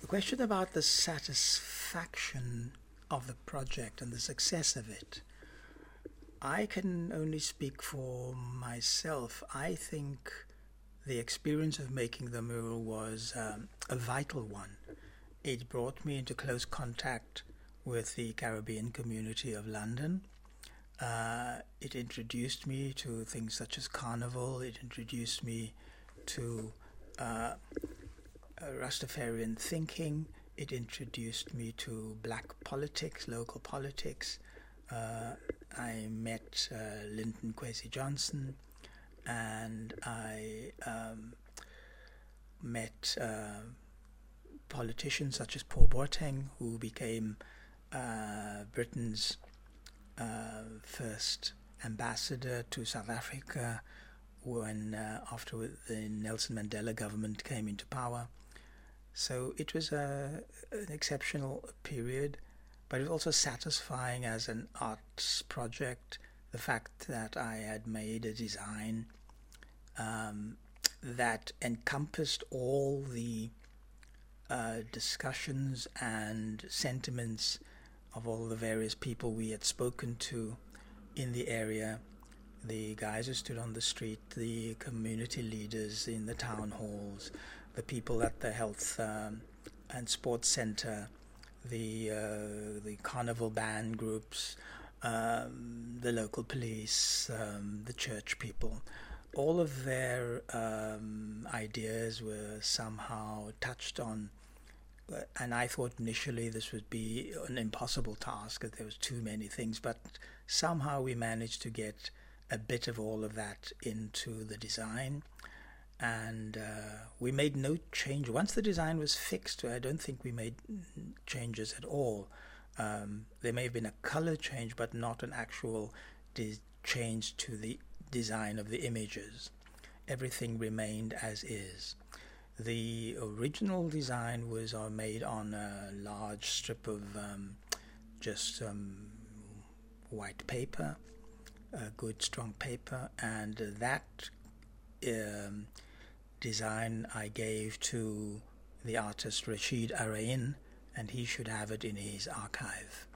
The question about the satisfaction of the project and the success of it, I can only speak for myself. I think the experience of making the mural was a vital one. It brought me into close contact with the Caribbean community of London. It introduced me to things such as Carnival. It introduced me to Rastafarian thinking. It introduced me to black politics, local politics. I met Lyndon Kwesi Johnson, and I met politicians such as Paul Boateng, who became Britain's first ambassador to South Africa when after the Nelson Mandela government came into power. So it was an exceptional period, but it was also satisfying as an arts project. The fact that I had made a design that encompassed all the discussions and sentiments of all the various people we had spoken to in the area, the guys who stood on the street, the community leaders in the town halls, the people at the health and sports center, the carnival band groups, the local police, the church people. All of their ideas were somehow touched on, and I thought initially this would be an impossible task, that there was too many things, but somehow we managed to get a bit of all of that into the design. And we made no change. Once the design was fixed, I don't think we made changes at all. There may have been a color change, but not an actual change to the design of the images. Everything remained as is. The original design was made on a large strip of just white paper, good strong paper, and that design I gave to the artist Rashid Arain, and he should have it in his archive,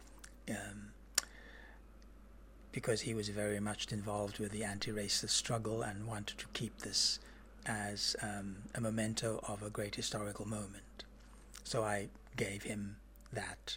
because he was very much involved with the anti-racist struggle and wanted to keep this as a memento of a great historical moment. So I gave him that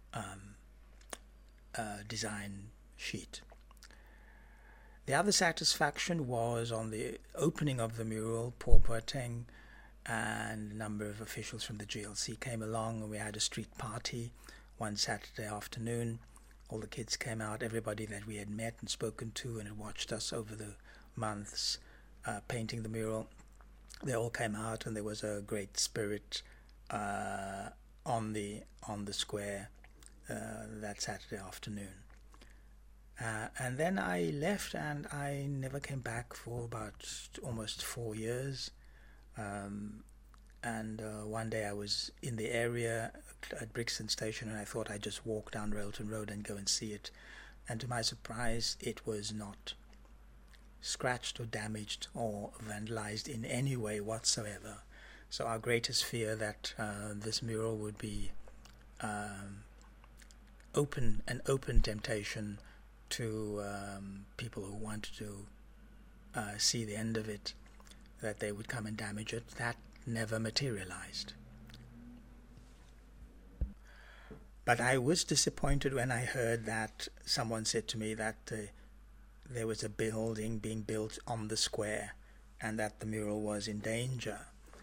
design sheet. The other satisfaction was on the opening of the mural. Paul Boateng and a number of officials from the GLC came along, and we had a street party one Saturday afternoon. All the kids came out, everybody that we had met and spoken to and had watched us over the months painting the mural. They all came out, and there was a great spirit on the square that Saturday afternoon. And then I left, and I never came back for about almost 4 years. And one day I was in the area at Brixton Station, and I thought I'd just walk down Railton Road and go and see it. And to my surprise, it was not scratched or damaged or vandalized in any way whatsoever. So our greatest fear that this mural would be an open temptation to people who wanted to see the end of it, that they would come and damage it, that never materialized. But I was disappointed when I heard that someone said to me that there was a building being built on the square and that the mural was in danger.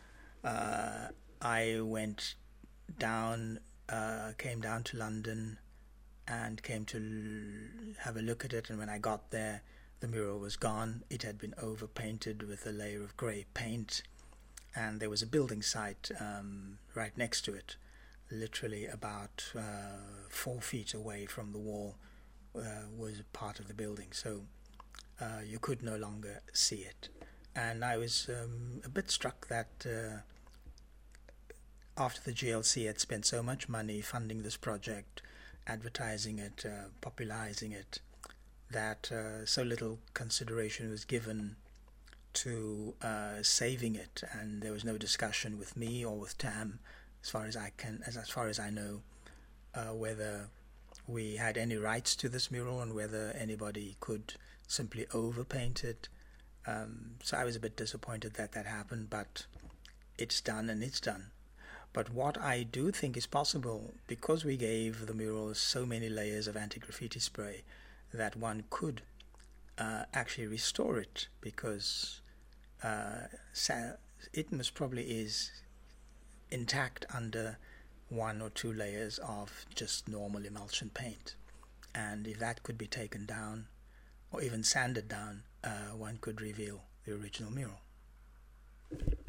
I went down, came down to London and came to have a look at it, and when I got there, the mural was gone. It had been overpainted with a layer of grey paint, and there was a building site right next to it, literally about 4 feet away from the wall was part of the building, so you could no longer see it. And I was a bit struck that after the GLC had spent so much money funding this project, advertising it, popularizing it, that so little consideration was given to saving it, and there was no discussion with me or with Tam as far as I know, whether we had any rights to this mural and whether anybody could simply overpaint it. So I was a bit disappointed that happened, but it's done and it's done. But what I do think is possible, because we gave the mural so many layers of anti-graffiti spray, that one could actually restore it, because it most probably is intact under 1 or 2 layers of just normal emulsion paint. And if that could be taken down, or even sanded down, one could reveal the original mural.